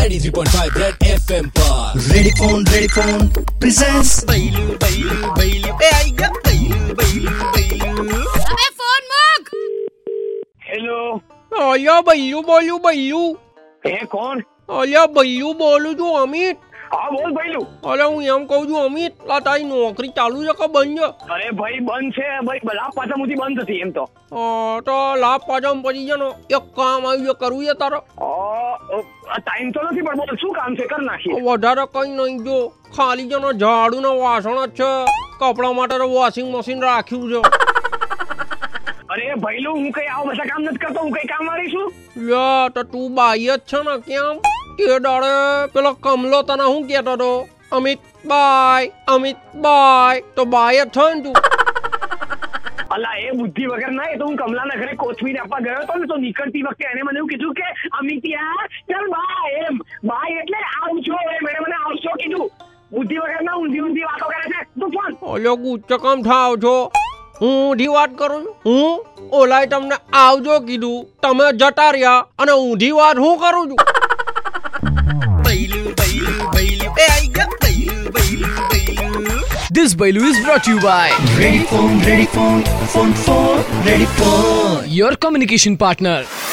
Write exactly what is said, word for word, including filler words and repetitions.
ninety-three point five Red F M पर Ready phone, ready phone presents बैलू बैलू बैलू ए आई गया बैलू बैलू बैलू अबे फोन मुक। हेलो अलिया भैयू बोलू भैयू એ કોણ? અલ્યા ભૈયુ બોલું છું અમિત. હા બોલ ભઈલું. અરે હું એમ કહું છું અમિત, આ તારી નોકરી ચાલુ છે કે બંધ છે? અરે ભાઈ બંધ છે ભાઈ, લાભ પાછા મુથી બંધ હતી એમ તો. અ, તો લાભ પાછામાં પછી છે ને એક કામ આવ્યું છે, કરવું છે તારે? ટાઈમ તો નથી પણ બોલ શું કામ છે, કર નાખીએ. વધારે કઈ નહીં, જો ખાલી છે ને ઝાડુ ને વાસણ જ છે, કપડા માટે વોશિંગ મશીન રાખ્યું છે. અરે ભઈલું હું કઈ આવું બધા કામ નથી કરતો, હું કઈ કામ વાળી છું? યા તો તું બાઈ જ છે ને, કેમ તે દાડે પેલો કમલો તને હું કહેતો હતો, અમિત બાય અમિત બાય, તો બાય જ છે ને તું? અલા એ બુદ્ધિ વગર ના, એ તો હું કમલાના ઘરે કોથમીર આપવા ગયો હતો ને, તો નીકળતી વખતે એને મને એવું કીધું કે અમિતિયા ચાલ બાય, એમ બાય એટલે આવજો, એમ એને મને આવજો કીધું. બુદ્ધિ વગર ના ઊંધી ઊંધી વાતો કરે છે તું. ફોન ઓલો ગુચ્ચો કામ થાવ છો? હું ઊંધી વાત કરું છું? હું ઓલાય તમને આવજો કીધું, તમે જતા રહ્યા, અને ઊંધી વાત હું કરું છું? बैलू बैलू बैलू ए आई गया बैलू बैलू बैलू This Bailu is brought to you by Ready phone, ready phone, phone phone, ready phone. your communication partner.